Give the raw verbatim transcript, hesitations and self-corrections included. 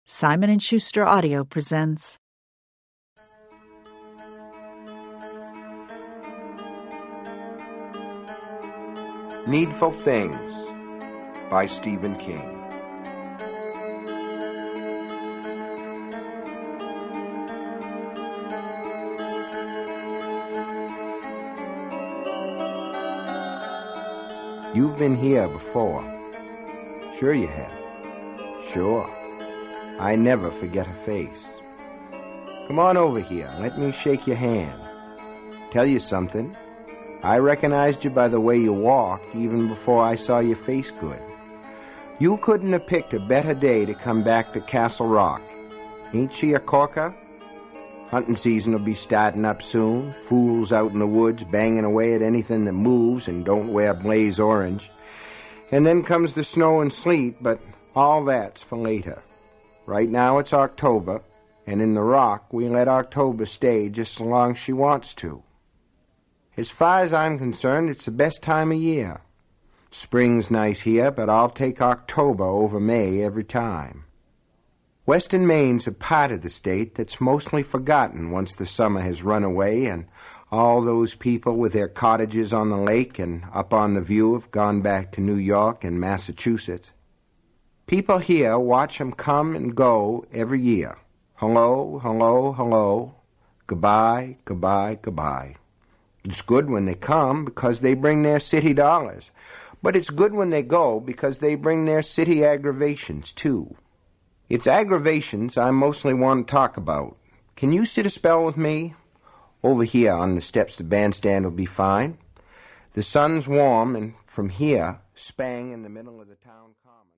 Simon and Schuster Audio presents Needful Things by Stephen King. You've been here before. Sure you have. Sure. I never forget a face. Come on over here. Let me shake your hand. Tell you something. I recognized you by the way you walked even before I saw your face good. You couldn't have picked a better day to come back to Castle Rock. Ain't she a corker? Hunting season will be starting up soon. Fools out in the woods banging away at anything that moves and don't wear blaze orange. And then comes the snow and sleet, but all that's for later. Right now it's October, and in the Rock we let October stay just so long as she wants to. As far as I'm concerned, it's the best time of year. Spring's nice here, but I'll take October over May every time. Western Maine's a part of the state that's mostly forgotten once the summer has run away and all those people with their cottages on the lake and up on the view have gone back to New York and Massachusetts. People here watch 'em come and go every year. Hello, hello, hello. Goodbye, goodbye, goodbye. It's good when they come because they bring their city dollars. But it's good when they go because they bring their city aggravations, too. It's aggravations I mostly want to talk about. Can you sit a spell with me? Over here on the steps the bandstand will be fine. The sun's warm, and from here, spang in the middle of the town common.